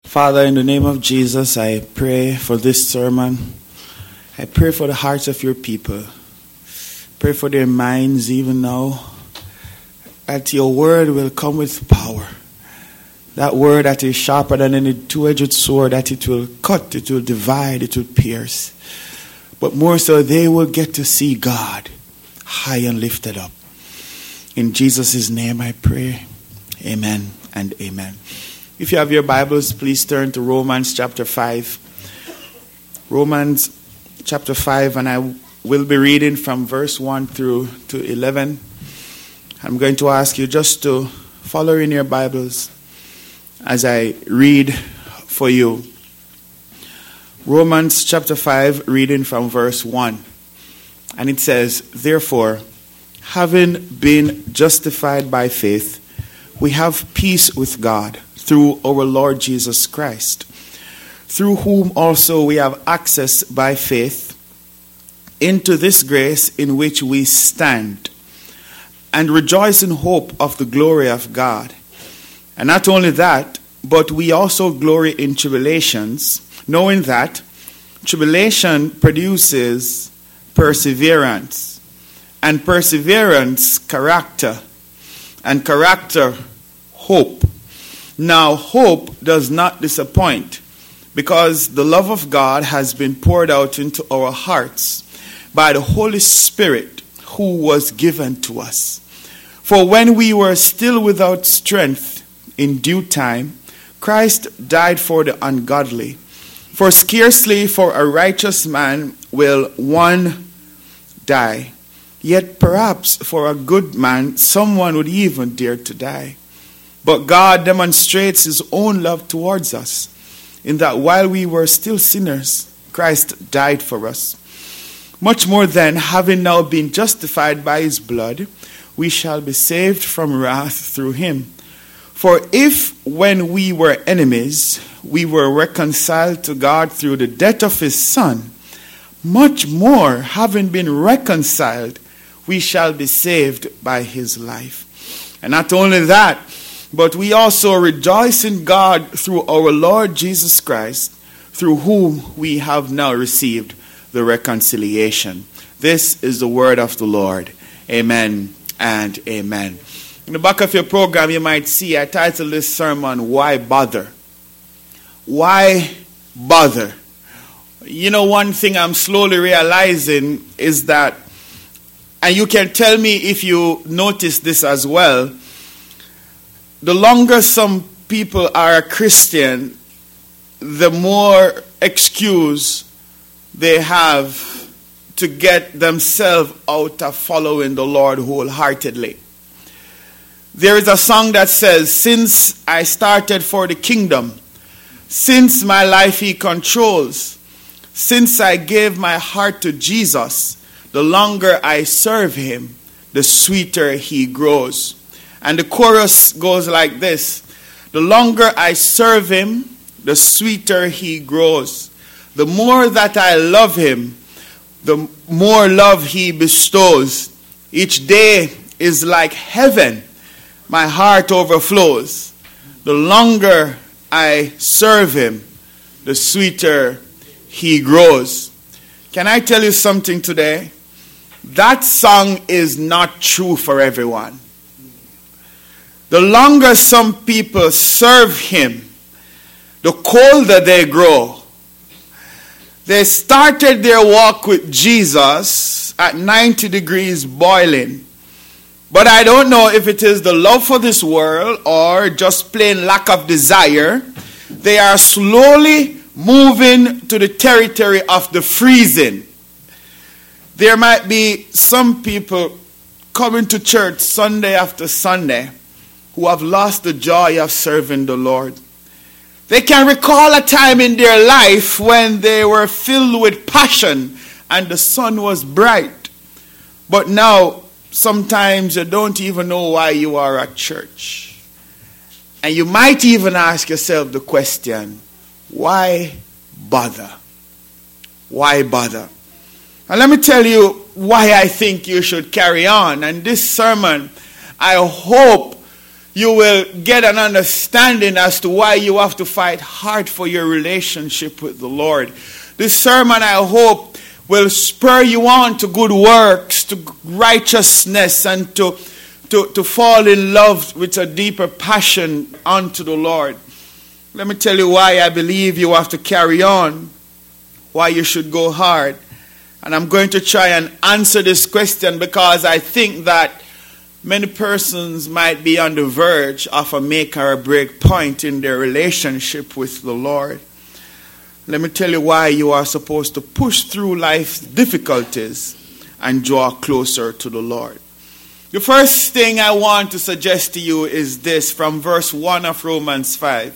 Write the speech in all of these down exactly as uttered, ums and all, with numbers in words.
Father, in the name of Jesus, I pray for this sermon. I pray for the hearts of your people. Pray for their minds even now, that your word will come with power. That word that is sharper than any two-edged sword, that it will cut, it will divide, it will pierce. But more so, they will get to see God high and lifted up. In Jesus' name I pray. Amen and amen. If you have your Bibles, please turn to Romans chapter five. Romans chapter five, and I will be reading from verse one through to eleven. I'm going to ask you just to follow in your Bibles as I read for you. Romans chapter five, reading from verse one. And it says, "Therefore, having been justified by faith, we have peace with God through our Lord Jesus Christ, through whom also we have access by faith into this grace in which we stand, and rejoice in hope of the glory of God. And not only that, but we also glory in tribulations, knowing that tribulation produces perseverance, and perseverance, character, and character, hope. Now, hope does not disappoint, because the love of God has been poured out into our hearts by the Holy Spirit who was given to us. For when we were still without strength, in due time, Christ died for the ungodly. For scarcely for a righteous man will one die. Yet perhaps for a good man, someone would even dare to die. But God demonstrates his own love towards us, in that while we were still sinners, Christ died for us. Much more then, having now been justified by his blood, we shall be saved from wrath through him. For if, when we were enemies, we were reconciled to God through the death of his Son, much more, having been reconciled, we shall be saved by his life. And not only that, but we also rejoice in God through our Lord Jesus Christ, through whom we have now received the reconciliation." This is the word of the Lord. Amen and amen. In the back of your program, you might see I titled this sermon, "Why Bother?" Why bother? You know, one thing I'm slowly realizing is that, and you can tell me if you notice this as well, the longer some people are a Christian, the more excuse they have to get themselves out of following the Lord wholeheartedly. There is a song that says, "Since I started for the kingdom, since my life he controls, since I gave my heart to Jesus, the longer I serve him, the sweeter he grows." And the chorus goes like this: "The longer I serve him, the sweeter he grows. The more that I love him, the more love he bestows. Each day is like heaven, my heart overflows. The longer I serve him, the sweeter he grows." Can I tell you something today? That song is not true for everyone. The longer some people serve him, the colder they grow. They started their walk with Jesus at ninety degrees boiling. But I don't know if it is the love for this world or just plain lack of desire. They are slowly moving to the territory of the freezing. There might be some people coming to church Sunday after Sunday who have lost the joy of serving the Lord. They can recall a time in their life when they were filled with passion and the sun was bright. But now, sometimes you don't even know why you are at church. And you might even ask yourself the question, why bother? Why bother? And let me tell you why I think you should carry on. And this sermon, I hope you will get an understanding as to why you have to fight hard for your relationship with the Lord. This sermon, I hope, will spur you on to good works, to righteousness, and to, to, to fall in love with a deeper passion unto the Lord. Let me tell you why I believe you have to carry on, why you should go hard. And I'm going to try and answer this question because I think that many persons might be on the verge of a make or a break point in their relationship with the Lord. Let me tell you why you are supposed to push through life's difficulties and draw closer to the Lord. The first thing I want to suggest to you is this from verse one of Romans five.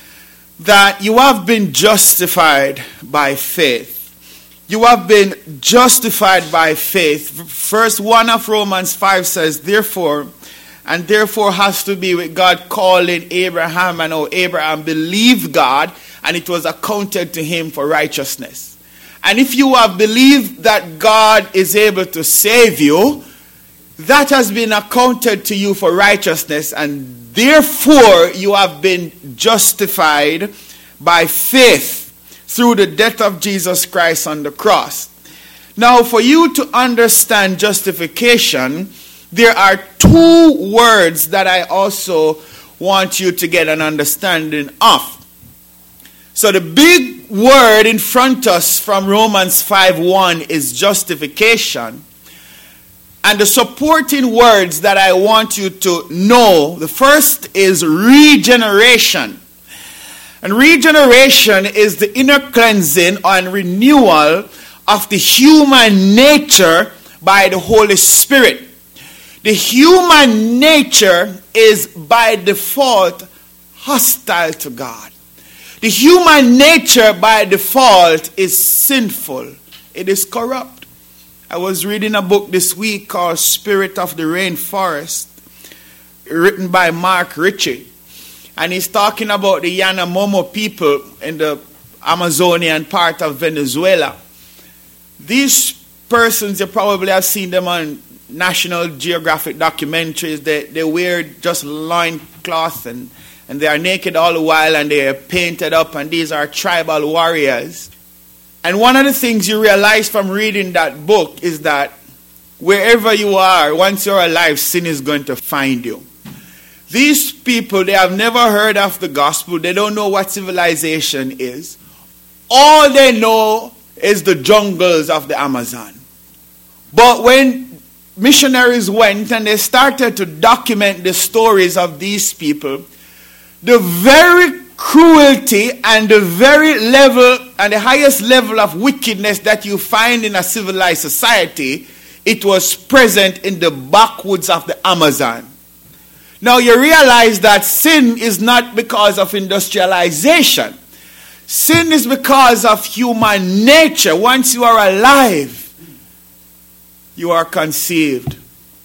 That you have been justified by faith. You have been justified by faith. Verse one of Romans five says, therefore, and therefore has to be with God calling Abraham, and oh, Abraham believed God, and it was accounted to him for righteousness. And if you have believed that God is able to save you, that has been accounted to you for righteousness, and therefore you have been justified by faith through the death of Jesus Christ on the cross. Now, for you to understand justification, there are two words that I also want you to get an understanding of. So the big word in front of us from Romans five one is justification. And the supporting words that I want you to know, the first is regeneration. And regeneration is the inner cleansing and renewal of the human nature by the Holy Spirit. The human nature is by default hostile to God. The human nature by default is sinful. It is corrupt. I was reading a book this week called Spirit of the Rainforest, written by Mark Ritchie. And he's talking about the Yanomamo people in the Amazonian part of Venezuela. These persons, you probably have seen them on National Geographic documentaries. They, they wear just loincloth and, and they are naked all the while and they are painted up, and these are tribal warriors. And one of the things you realize from reading that book is that wherever you are, once you're alive, sin is going to find you. These people, they have never heard of the gospel. They don't know what civilization is. All they know is the jungles of the Amazon. But when missionaries went and they started to document the stories of these people, the very cruelty and the very level and the highest level of wickedness that you find in a civilized society, it was present in the backwoods of the Amazon. Now you realize that sin is not because of industrialization. Sin is because of human nature. Once you are alive, you are conceived.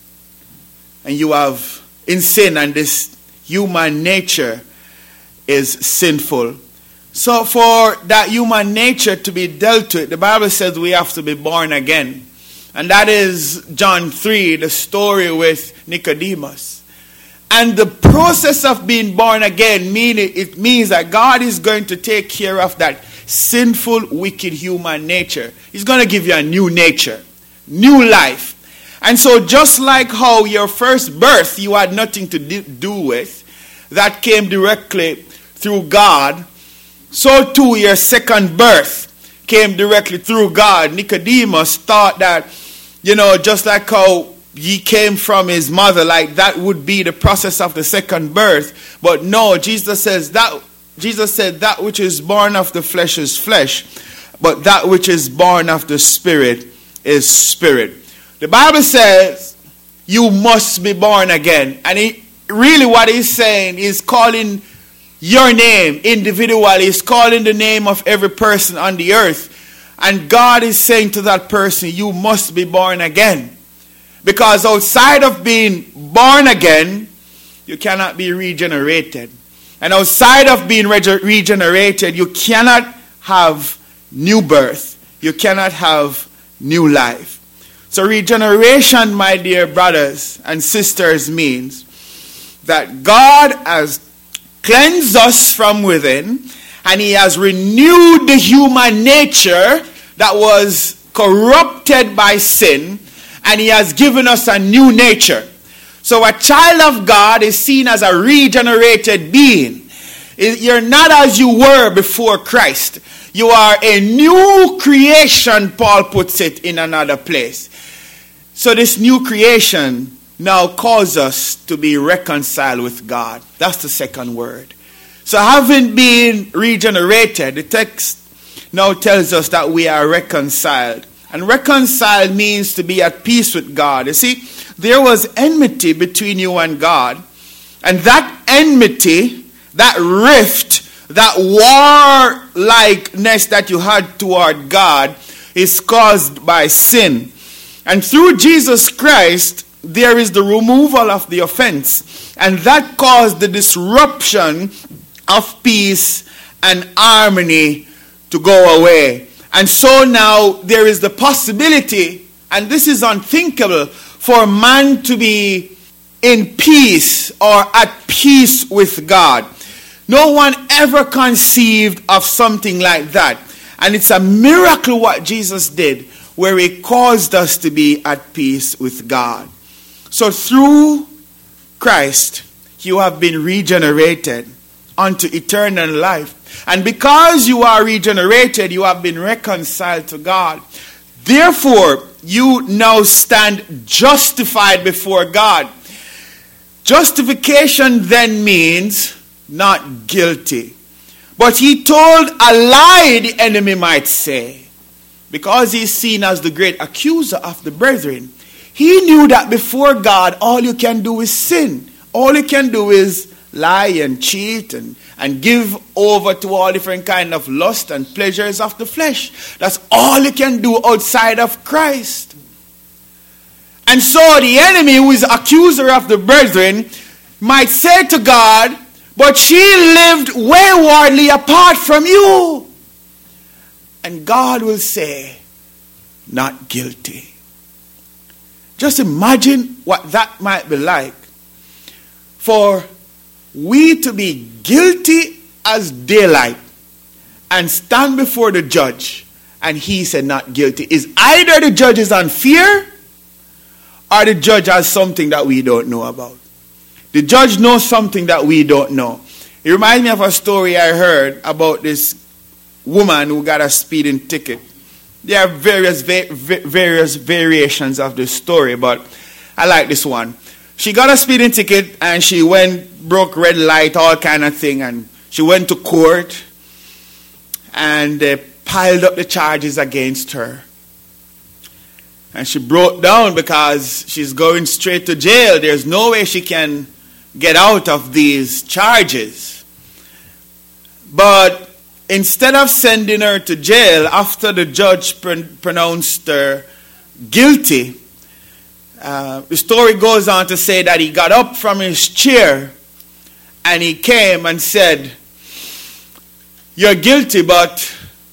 And you have in sin, and this human nature is sinful. So for that human nature to be dealt with, the Bible says we have to be born again. And that is John three, the story with Nicodemus. And the process of being born again, mean it, it means that God is going to take care of that sinful, wicked human nature. He's going to give you a new nature, new life. And so just like how your first birth you had nothing to do with, that came directly through God, so too your second birth came directly through God. Nicodemus thought that, you know, just like how he came from his mother, like that would be the process of the second birth. But no, Jesus says that Jesus said that which is born of the flesh is flesh, but that which is born of the spirit is spirit. The Bible says you must be born again. And he, really what he's saying is calling your name individually. He's calling the name of every person on the earth. And God is saying to that person, you must be born again. Because outside of being born again, you cannot be regenerated. And outside of being rege- regenerated, you cannot have new birth. You cannot have new life. So regeneration, my dear brothers and sisters, means that God has cleansed us from within, and he has renewed the human nature that was corrupted by sin, and he has given us a new nature. So a child of God is seen as a regenerated being. You're not as you were before Christ. You are a new creation, Paul puts it in another place. So this new creation now calls us to be reconciled with God. That's the second word. So having been regenerated, the text now tells us that we are reconciled. And reconciled means to be at peace with God. You see, there was enmity between you and God. And that enmity, that rift, that war-likeness that you had toward God is caused by sin. And through Jesus Christ, there is the removal of the offense. And that caused the disruption of peace and harmony to go away. And so now there is the possibility, and this is unthinkable, for man to be in peace or at peace with God. No one ever conceived of something like that. And it's a miracle what Jesus did, where he caused us to be at peace with God. So through Christ, you have been regenerated unto eternal life. And because you are regenerated, you have been reconciled to God. Therefore, you now stand justified before God. Justification then means not guilty. But he told a lie, the enemy might say, because he's seen as the great accuser of the brethren. He knew that before God, all you can do is sin. All you can do is lie and cheat and, and give over to all different kind of lust and pleasures of the flesh. That's all you can do outside of Christ. And so the enemy, who is accuser of the brethren, might say to God, but she lived waywardly apart from you. And God will say, not guilty. Just imagine what that might be like. For we to be guilty as daylight and stand before the judge and he said not guilty. Is either the judge is unfair or the judge has something that we don't know about. The judge knows something that we don't know. It reminds me of a story I heard about this woman who got a speeding ticket. There are various va- various variations of the story, but I like this one. She got a speeding ticket and she went, broke red light, all kind of thing, and she went to court and they piled up the charges against her. And she broke down because she's going straight to jail. There's no way she can get out of these charges. But instead of sending her to jail after the judge pr- pronounced her guilty, uh, the story goes on to say that he got up from his chair and he came and said, "You're guilty, but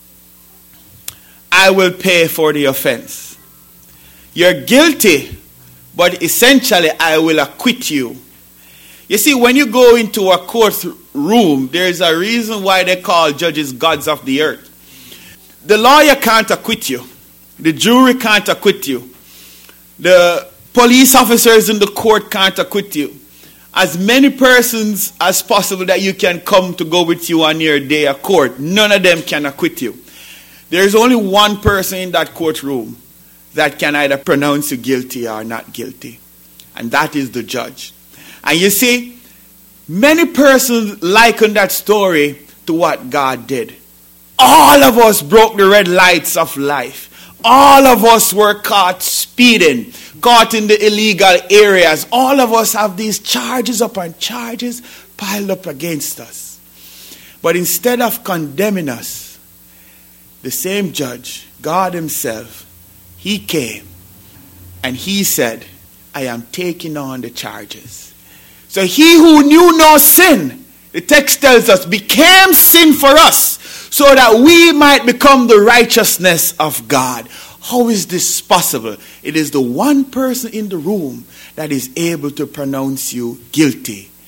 I will pay for the offense. You're guilty, but essentially I will acquit you." You see, when you go into a courtroom, there is a reason why they call judges gods of the earth. The lawyer can't acquit you. The jury can't acquit you. The police officers in the court can't acquit you. As many persons as possible that you can come to go with you on your day of court, none of them can acquit you. There is only one person in that courtroom that can either pronounce you guilty or not guilty, and that is the judge. And you see, many persons liken that story to what God did. All of us broke the red lights of life. All of us were caught speeding, caught in the illegal areas. All of us have these charges upon charges piled up against us. But instead of condemning us, the same judge, God himself, he came and he said, "I am taking on the charges." So he who knew no sin, the text tells us, became sin for us so that we might become the righteousness of God. How is this possible? It is the one person in the room that is able to pronounce you guilty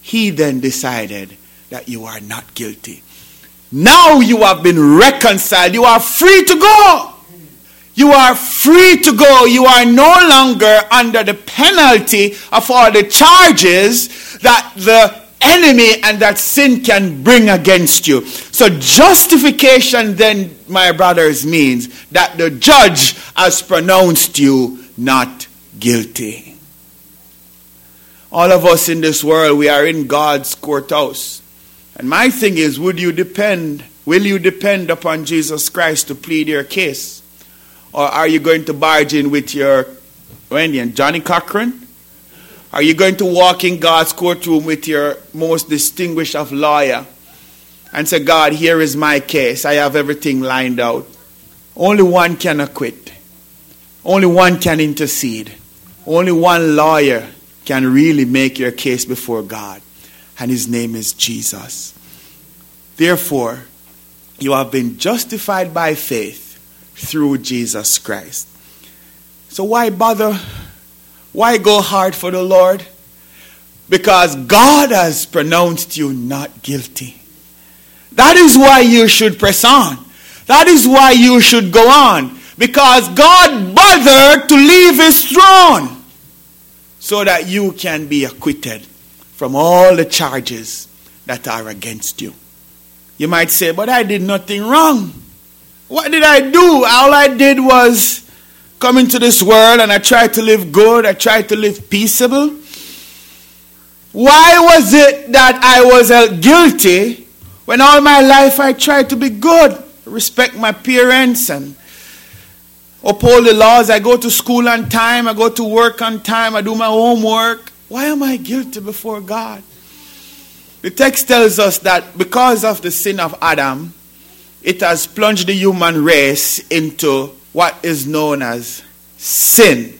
he then decided that you are not guilty. Now you have been reconciled. You are free to go. You are free to go. You are no longer under the penalty of all the charges that the enemy and that sin can bring against you. So justification then, my brothers, means that the judge has pronounced you not guilty. All of us in this world, we are in God's courthouse. And my thing is, would you depend, will you depend upon Jesus Christ to plead your case? Or are you going to barge in with your Indian, Johnny Cochran? Are you going to walk in God's courtroom with your most distinguished of lawyer and say, God, here is my case. I have everything lined out. Only one can acquit. Only one can intercede. Only one lawyer can really make your case before God. And his name is Jesus. Therefore, you have been justified by faith through Jesus Christ. So why bother? Why go hard for the Lord? Because God has pronounced you not guilty. That is why you should press on. That is why you should go on. Because God bothered to leave his throne so that you can be acquitted from all the charges that are against you. You might say, but I did nothing wrong. What did I do? All I did was come into this world and I tried to live good. I tried to live peaceable. Why was it that I was held guilty when all my life I tried to be good, respect my parents and uphold the laws? I go to school on time. I go to work on time. I do my homework. Why am I guilty before God? The text tells us that because of the sin of Adam, it has plunged the human race into what is known as sin.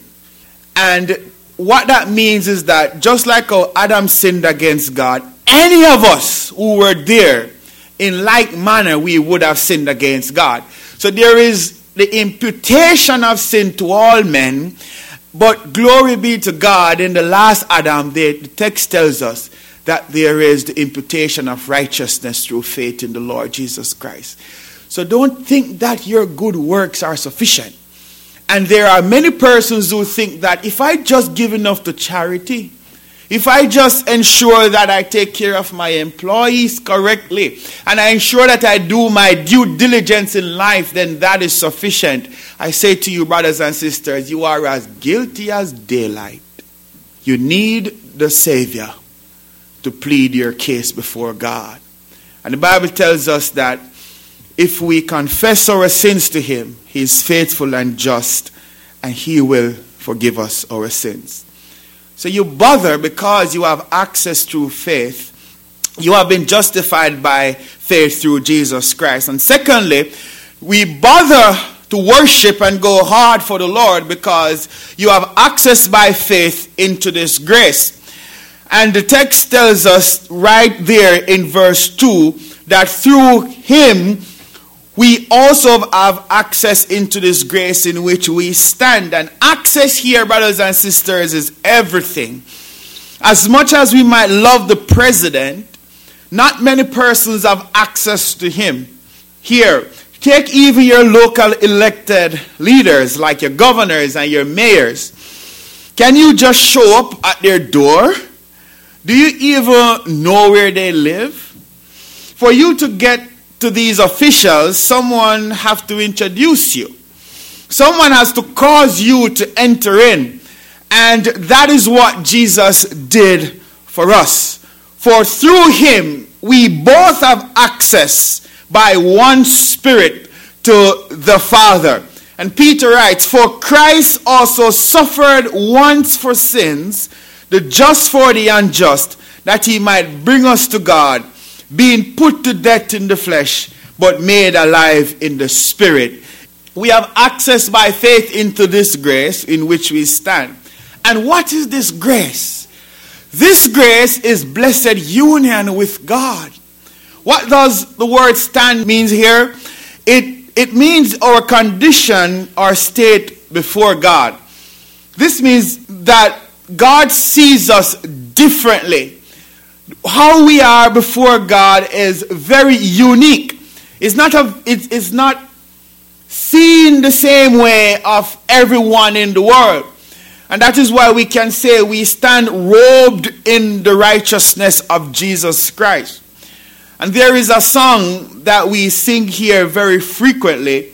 And what that means is that just like how Adam sinned against God, any of us who were there, in like manner, we would have sinned against God. So there is the imputation of sin to all men, but glory be to God, in the last Adam, the, the text tells us that there is the imputation of righteousness through faith in the Lord Jesus Christ. So don't think that your good works are sufficient. And there are many persons who think that if I just give enough to charity, if I just ensure that I take care of my employees correctly, and I ensure that I do my due diligence in life, then that is sufficient. I say to you, brothers and sisters, you are as guilty as daylight. You need the Savior to plead your case before God. And the Bible tells us that if we confess our sins to him, he is faithful and just, and he will forgive us our sins. So you bother because you have access through faith. You have been justified by faith through Jesus Christ. And secondly, we bother to worship and go hard for the Lord because you have access by faith into this grace. And the text tells us right there in verse two that through him we also have access into this grace in which we stand. And access here, brothers and sisters, is everything. As much as we might love the president, not many persons have access to him. Here, take even your local elected leaders, like your governors and your mayors. Can you just show up at their door? Do you even know where they live? For you to get to these officials, someone have to introduce you. Someone has to cause you to enter in. And that is what Jesus did for us. For through him, we both have access by one Spirit to the Father. And Peter writes, for Christ also suffered once for sins, the just for the unjust, that he might bring us to God, being put to death in the flesh, but made alive in the Spirit. We have access by faith into this grace in which we stand. And what is this grace? This grace is blessed union with God. What does the word stand means here? It, it means our condition or state before God. This means that God sees us differently. how we are before God is very unique. It's not a, it's, it's not seen the same way of everyone in the world. And that is why we can say we stand robed in the righteousness of Jesus Christ. And there is a song that we sing here very frequently.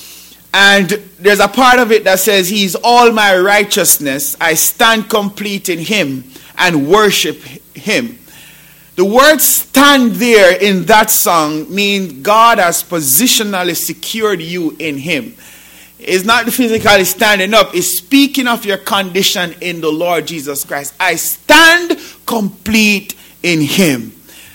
And there's a part of it that says, He's all my righteousness. I stand complete in Him and worship Him. The word stand there in that song means God has positionally secured you in Him. It's not physically standing up. It's speaking of your condition in the Lord Jesus Christ. I stand complete in Him.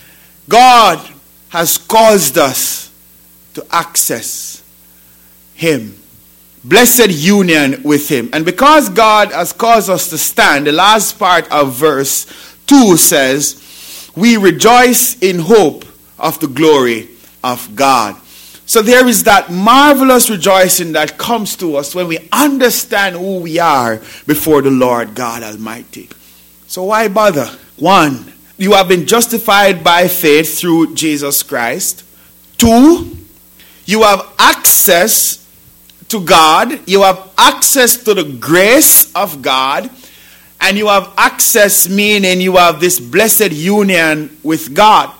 God has caused us to access Him. Blessed union with Him. And because God has caused us to stand, the last part of verse two says, we rejoice in hope of the glory of God. So there is that marvelous rejoicing that comes to us when we understand who we are before the Lord God Almighty. So why bother? One, you have been justified by faith through Jesus Christ. Two, you have access to God. You have access to the grace of God. And you have access, meaning you have this blessed union with God.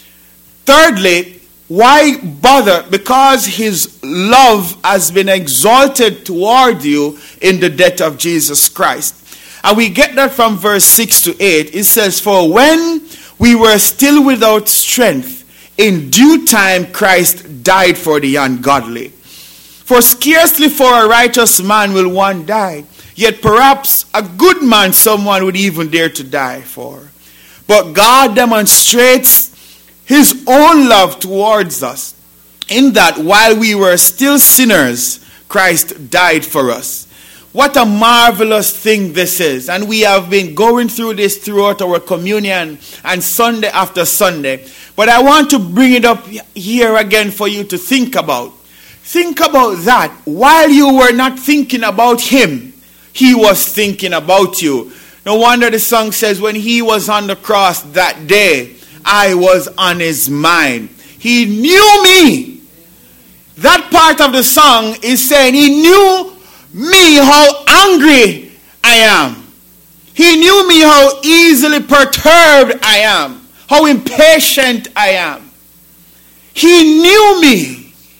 Thirdly, why bother? Because His love has been exalted toward you in the death of Jesus Christ. And we get that from verse six to eight. It says, for when we were still without strength, in due time Christ died for the ungodly. For scarcely for a righteous man will one die. Yet perhaps a good man someone would even dare to die for. But God demonstrates His own love towards us, in that while we were still sinners, Christ died for us. What a marvelous thing this is. And we have been going through this throughout our communion and Sunday after Sunday. But I want to bring it up here again for you to think about. Think about that. While you were not thinking about Him, He was thinking about you. No wonder the song says, when He was on the cross that day, I was on His mind. He knew me. That part of the song is saying He knew me how angry I am. He knew me how easily perturbed I am. How impatient I am. He knew me.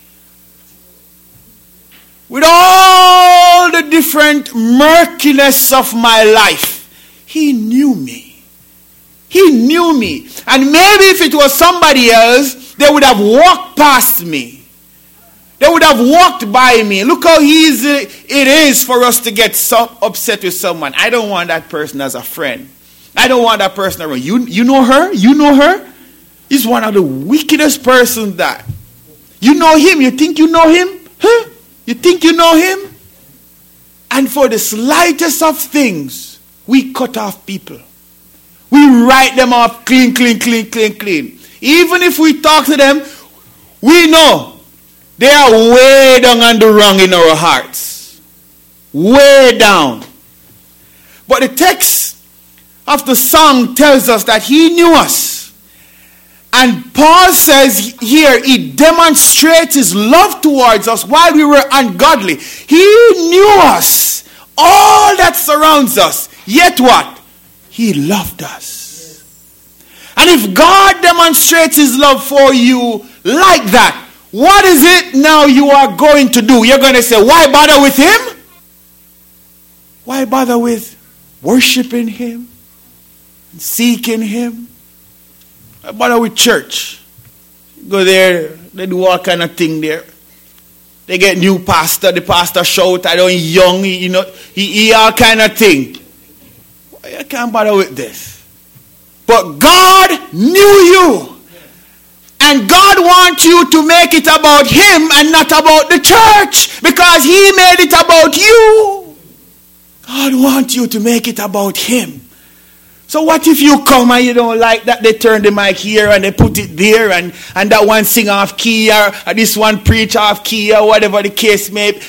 With all the different murkiness of my life, He knew me. He knew me. And maybe if it was somebody else, they would have walked past me. They would have walked by me. Look how easy it is for us to get so upset with someone. I don't want that person as a friend. I don't want that person around. You, you know her? You know her? He's one of the wickedest persons that. You know him? You think you know him? Huh? You think you know him? And for the slightest of things, we cut off people. We write them off clean, clean, clean, clean, clean. Even if we talk to them, we know they are way down on the wrong in our hearts. Way down. But the text of the song tells us that He knew us. And Paul says here, He demonstrates His love towards us while we were ungodly. He knew us, all that surrounds us. Yet what? He loved us. And if God demonstrates His love for you like that, what is it now you are going to do? You're going to say, why bother with Him? Why bother with worshiping Him? Seeking Him? Why bother with church? Go there, they do all kind of thing there. They get new pastor, the pastor shout, I don't young, you know, he, he all kind of thing. I can't bother with this. But God knew you. And God wants you to make it about Him and not about the church, because He made it about you. God wants you to make it about Him. So what if you come and you don't like that they turn the mic here and they put it there, and, and that one sing off key, or, or this one preach off key, or whatever the case may be.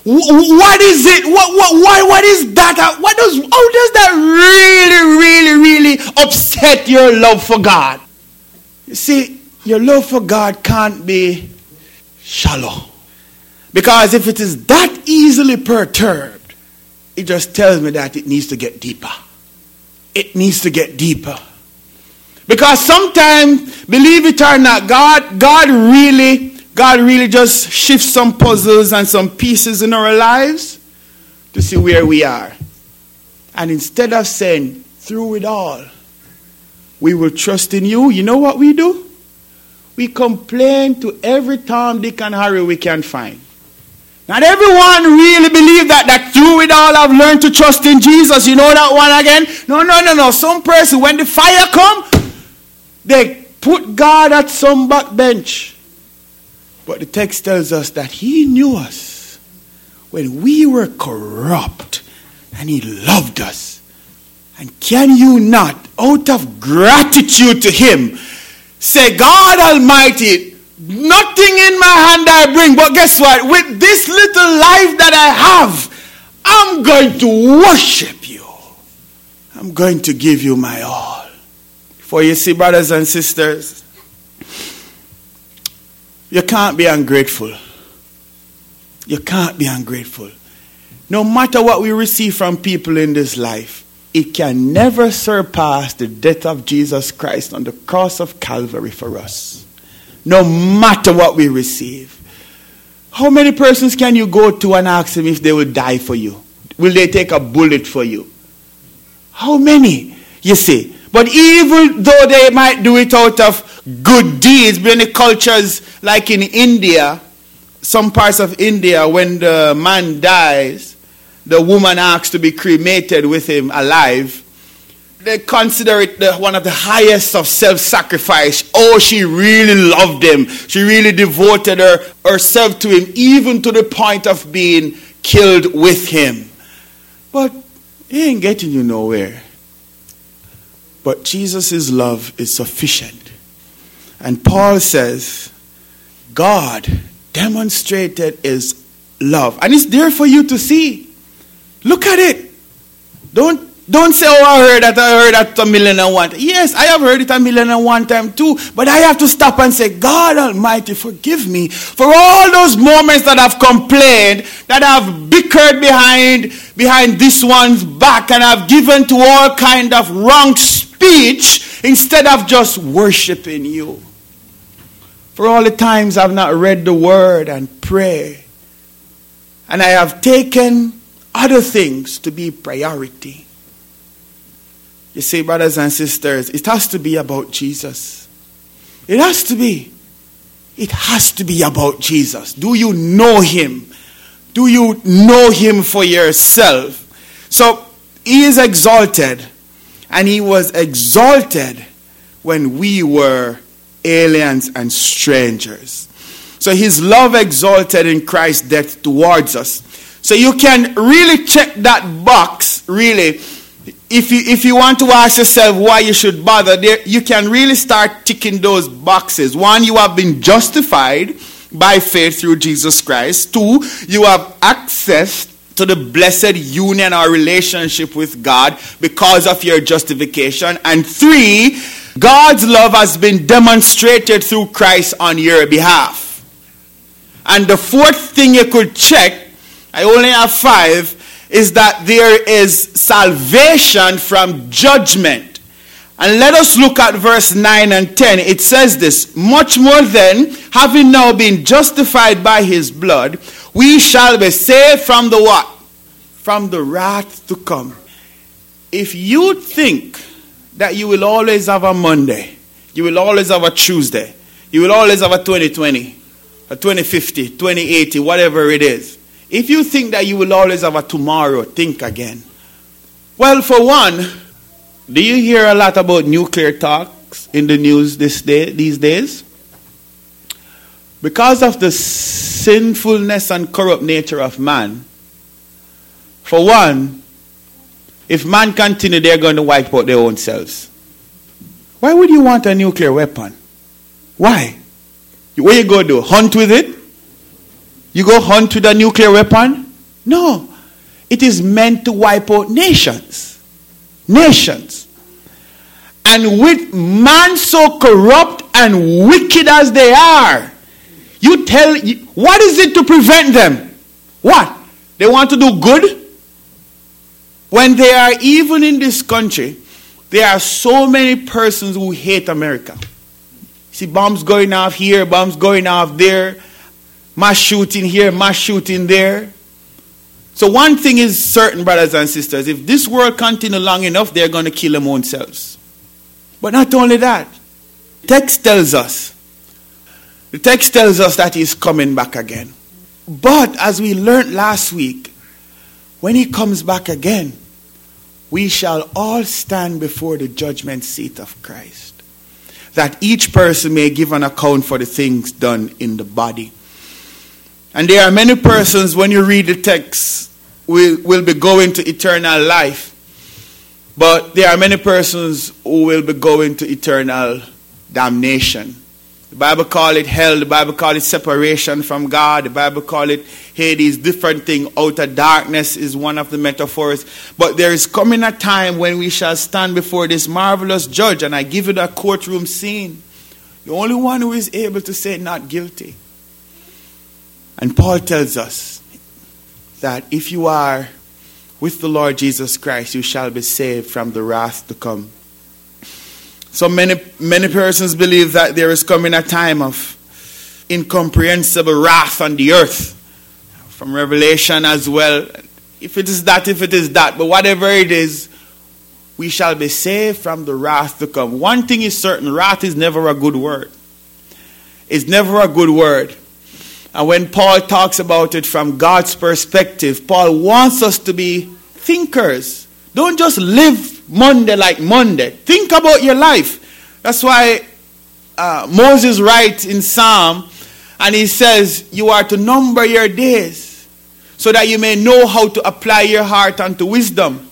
What is it? What, what, what, what is that? What does, how does that really, really, really upset your love for God? You see, your love for God can't be shallow. Because if it is that easily perturbed, it just tells me that it needs to get deeper. It needs to get deeper. Because sometimes, believe it or not, God, God really, God really just shifts some puzzles and some pieces in our lives to see where we are. And instead of saying, through it all, we will trust in you, you know what we do? We complain to every Tom, Dick, and Harry we can find. Not everyone really believe that, that through it all I've learned to trust in Jesus. You know that one again? No, no, no, no. Some person, when the fire come, they put God at some back bench. But the text tells us that he knew us when we were corrupt and he loved us. And can you not, out of gratitude to him, say, God Almighty, nothing in my hand I bring, but guess what? With this little life that I have, I'm going to worship you. I'm going to give you my all. For you see, brothers and sisters, you can't be ungrateful. You can't be ungrateful. No matter what we receive from people in this life, it can never surpass the death of Jesus Christ on the cross of Calvary for us. No matter what we receive. How many persons can you go to and ask them if they will die for you? Will they take a bullet for you? How many? You see. But even though they might do it out of good deeds, many cultures like in India, some parts of India, when the man dies, the woman asks to be cremated with him alive. They consider it the, one of the highest of self-sacrifice. Oh, she really loved him. She really devoted her, herself to him, even to the point of being killed with him. But he ain't getting you nowhere. But Jesus' love is sufficient. And Paul says, God demonstrated his love. And it's there for you to see. Look at it. Don't, don't say, oh, I heard that, I heard that a million and one time. Yes, I have heard it a million and one time too. But I have to stop and say, God Almighty, forgive me for all those moments that I've complained, that I've bickered behind, behind this one's back, and I've given to all kind of wrong speech instead of just worshiping you. For all the times I've not read the word and pray, and I have taken other things to be priority. You see, brothers and sisters, it has to be about Jesus. It has to be. It has to be about Jesus. Do you know him? Do you know him for yourself? So, he is exalted. And he was exalted when we were aliens and strangers. So his love exalted in Christ's death towards us. So you can really check that box, really. If you, if you want to ask yourself why you should bother, there, you can really start ticking those boxes. One, you have been justified by faith through Jesus Christ. Two, you have access to the blessed union or relationship with God because of your justification. And three, God's love has been demonstrated through Christ on your behalf. And the fourth thing you could check, I only have five, is that there is salvation from judgment. And let us look at verse nine and ten. It says this, much more then, having now been justified by his blood, we shall be saved from the what? From the wrath to come. If you think that you will always have a Monday, you will always have a Tuesday, you will always have a twenty twenty, a twenty fifty, twenty eighty, whatever it is. If you think that you will always have a tomorrow, think again. Well, for one, do you hear a lot about nuclear talks in the news this day, these days? Because of the sinfulness and corrupt nature of man, for one, if man continue, they're going to wipe out their own selves. Why would you want a nuclear weapon? Why? What you go do? Hunt with it? You go hunt with a nuclear weapon? No. It is meant to wipe out nations. Nations. And with man so corrupt and wicked as they are, you tell, what is it to prevent them? What? They want to do good? When they are even in this country, there are so many persons who hate America. See bombs going off here, bombs going off there, mass shooting here, mass shooting there. So one thing is certain, brothers and sisters, if this world continues long enough, they're going to kill them own selves. But not only that, text tells us, the text tells us that he's coming back again. But as we learned last week, when he comes back again, we shall all stand before the judgment seat of Christ, that each person may give an account for the things done in the body. And there are many persons, when you read the text, will, will be going to eternal life. But there are many persons who will be going to eternal damnation. The Bible calls it hell. The Bible calls it separation from God. The Bible calls it Hades, different thing. Outer darkness is one of the metaphors. But there is coming a time when we shall stand before this marvelous judge. And I give you that courtroom scene. The only one who is able to say not guilty. And Paul tells us that if you are with the Lord Jesus Christ, you shall be saved from the wrath to come. So many, many persons believe that there is coming a time of incomprehensible wrath on the earth. From Revelation as well. If it is that, if it is that. But whatever it is, we shall be saved from the wrath to come. One thing is certain, wrath is never a good word. It's never a good word. And when Paul talks about it from God's perspective, Paul wants us to be thinkers. Don't just live Monday like Monday. Think about your life. That's why uh, Moses writes in Psalm, and he says, you are to number your days so that you may know how to apply your heart unto wisdom.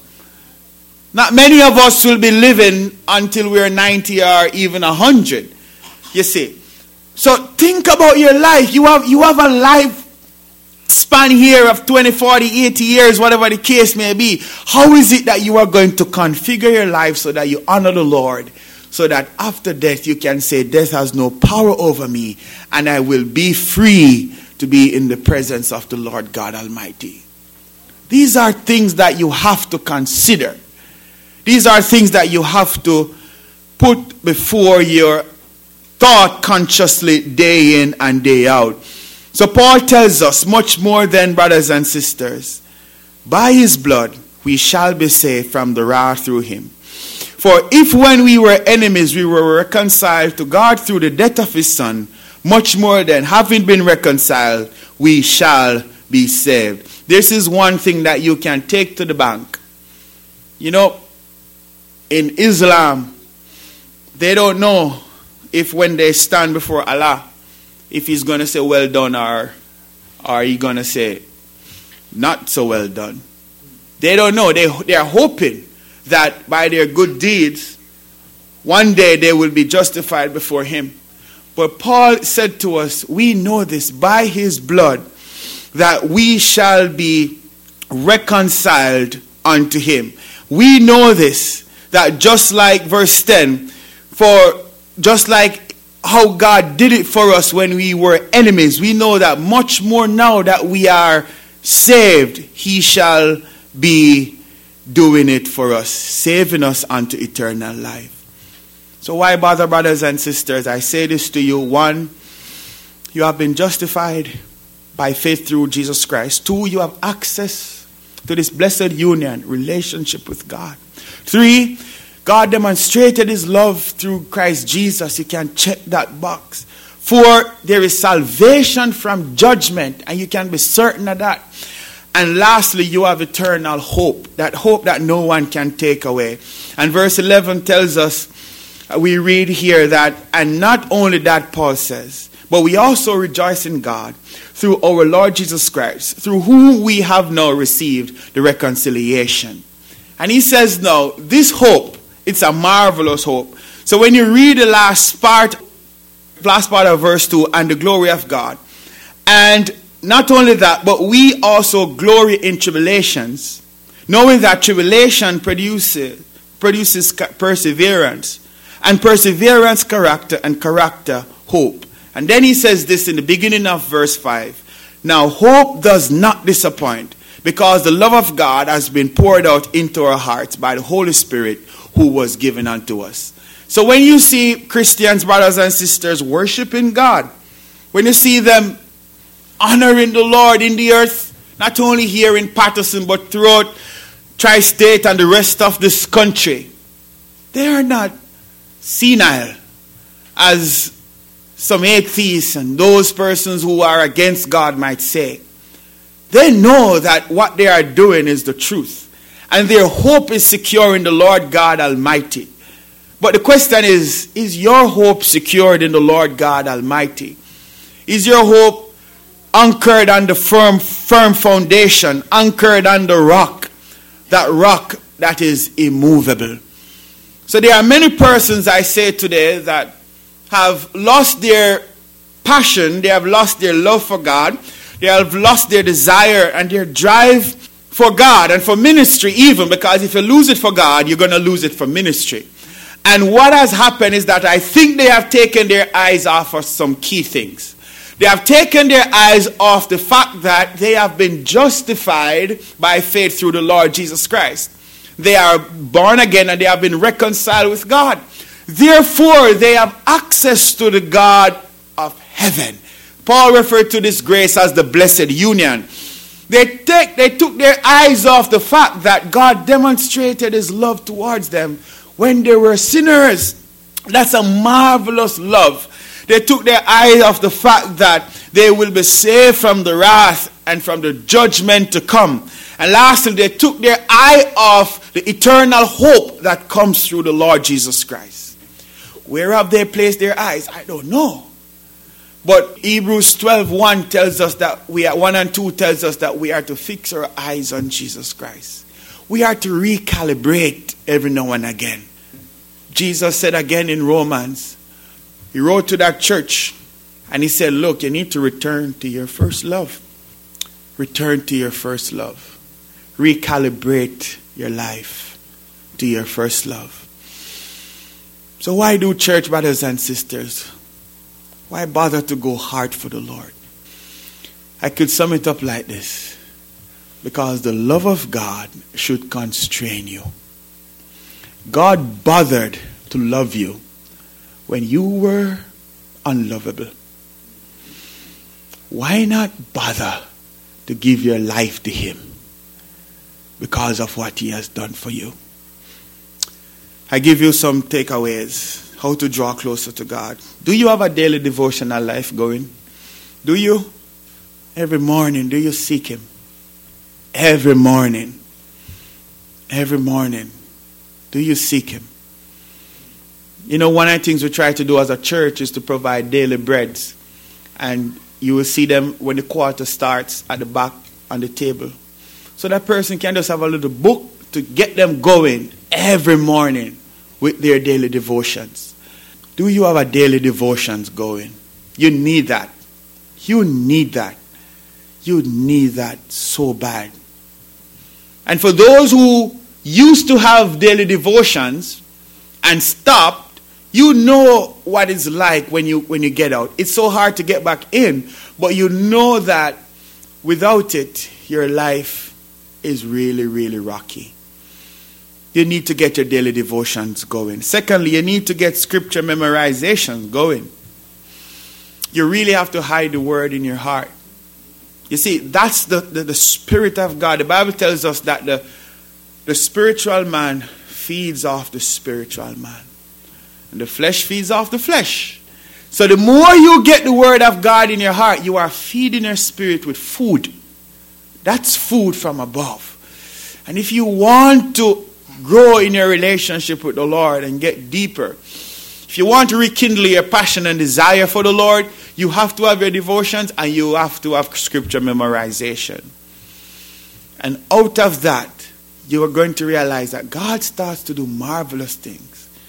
Not many of us will be living until we're ninety or even one hundred. You see. So think about your life. You have, you have a life span here of twenty, forty, eighty years, whatever the case may be. How is it that you are going to configure your life so that you honor the Lord? So that after death you can say, death has no power over me, and I will be free to be in the presence of the Lord God Almighty. These are things that you have to consider. These are things that you have to put before your thought consciously day in and day out. So Paul tells us much more than, brothers and sisters, by his blood we shall be saved from the wrath through him. For if when we were enemies we were reconciled to God through the death of his Son, much more than having been reconciled we shall be saved. This is one thing that you can take to the bank. You know, in Islam, they don't know if when they stand before Allah, if he's going to say well done or are he going to say not so well done. They don't know. They, they are hoping that by their good deeds, one day they will be justified before him. But Paul said to us, we know this by his blood, that we shall be reconciled unto him. We know this, that just like verse ten, for just like how God did it for us when we were enemies, we know that much more now that we are saved, he shall be doing it for us, saving us unto eternal life. So why bother, brothers and sisters? I say this to you. One, you have been justified by faith through Jesus Christ. Two, you have access to this blessed union, relationship with God. Three, God demonstrated his love through Christ Jesus. You can check that box. Four, there is salvation from judgment, and you can be certain of that. And lastly, you have eternal hope, that hope that no one can take away. And verse eleven tells us, we read here that, and not only that, Paul says, but we also rejoice in God through our Lord Jesus Christ, through whom we have now received the reconciliation. And he says now, this hope, it's a marvelous hope. So when you read the last part, last part of verse two, and the glory of God, and not only that, but we also glory in tribulations, knowing that tribulation produces, produces perseverance, and perseverance character, and character hope. And then he says this in the beginning of verse five. Now hope does not disappoint, because the love of God has been poured out into our hearts by the Holy Spirit who was given unto us. So when you see Christians, brothers and sisters, worshiping God, when you see them honoring the Lord in the earth, not only here in Patterson, but throughout Tri-State and the rest of this country, they are not senile, as some atheists and those persons who are against God might say. They know that what they are doing is the truth, and their hope is secure in the Lord God Almighty. But the question is, is your hope secured in the Lord God Almighty? Is your hope anchored on the firm, firm foundation, anchored on the rock, that rock that is immovable? So there are many persons, I say today, that have lost their passion, they have lost their love for God, they have lost their desire and their drive for God and for ministry even, because if you lose it for God, you're going to lose it for ministry. And what has happened is that I think they have taken their eyes off of some key things. They have taken their eyes off the fact that they have been justified by faith through the Lord Jesus Christ. They are born again and they have been reconciled with God. Therefore, they have access to the God of heaven. Paul referred to this grace as the blessed union. They, take, they took their eyes off the fact that God demonstrated his love towards them when they were sinners. That's a marvelous love. They took their eyes off the fact that they will be saved from the wrath and from the judgment to come. And lastly, they took their eye off the eternal hope that comes through the Lord Jesus Christ. Where have they placed their eyes? I don't know. But Hebrews twelve one tells us that we are, one and two tells us that we are to fix our eyes on Jesus Christ. We are to recalibrate every now and again. Jesus said again in Romans, he wrote to that church and he said, look, you need to return to your first love. Return to your first love. Recalibrate your life to your first love. So why do, church brothers and sisters, why bother to go hard for the Lord? I could sum it up like this. Because the love of God should constrain you. God bothered to love you when you were unlovable. Why not bother to give your life to him because of what he has done for you? I give you some takeaways, how to draw closer to God. Do you have a daily devotional life going? Do you? Every morning, do you seek him? Every morning. Every morning. Do you seek him? You know, one of the things we try to do as a church is to provide daily breads. And you will see them when the quarter starts at the back on the table. So that person can just have a little book to get them going every morning with their daily devotions. Do you have a daily devotions going? You need that. You need that. You need that so bad. And for those who used to have daily devotions and stopped, you know what it's like when you when you get out. It's so hard to get back in, but you know that without it, your life is really, really rocky. You need to get your daily devotions going. Secondly, you need to get scripture memorization going. You really have to hide the word in your heart. You see, that's the, the, the Spirit of God. The Bible tells us that the, the spiritual man feeds off the spiritual man. And the flesh feeds off the flesh. So the more you get the word of God in your heart, you are feeding your spirit with food. That's food from above. And if you want to grow in your relationship with the Lord and get deeper, if you want to rekindle your passion and desire for the Lord, you have to have your devotions and you have to have scripture memorization. And out of that, you are going to realize that God starts to do marvelous things.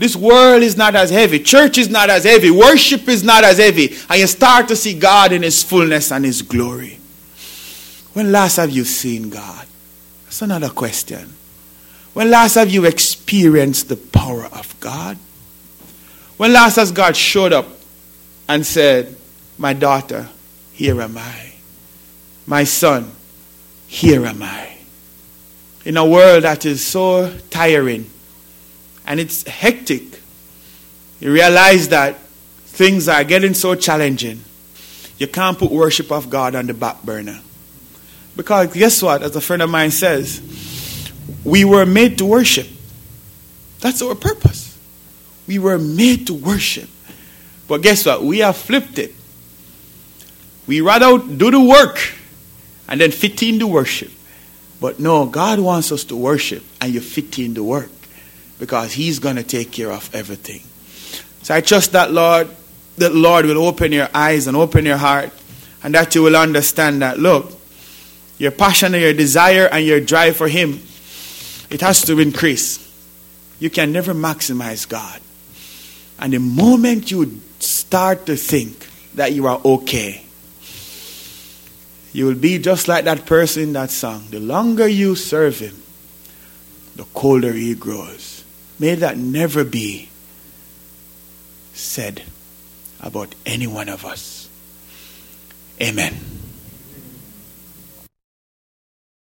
This world is not as heavy. Church is not as heavy. Worship is not as heavy. And you start to see God in his fullness and his glory. When last have you seen God? That's another question. When last have you experienced the power of God? When last has God showed up and said, my daughter, here am I. My son, here am I. In a world that is so tiring and it's hectic, you realize that things are getting so challenging. You can't put worship of God on the back burner. Because guess what? As a friend of mine says, we were made to worship. That's our purpose. We were made to worship. But guess what? We have flipped it. We rather do the work and then fit in the worship. But no, God wants us to worship and you fit in the work because he's going to take care of everything. So I trust that Lord, that Lord will open your eyes and open your heart and that you will understand that, look, your passion and your desire and your drive for him, it has to increase. You can never maximize God. And the moment you start to think that you are okay, you will be just like that person in that song. The longer you serve him, the colder he grows. May that never be said about any one of us. Amen.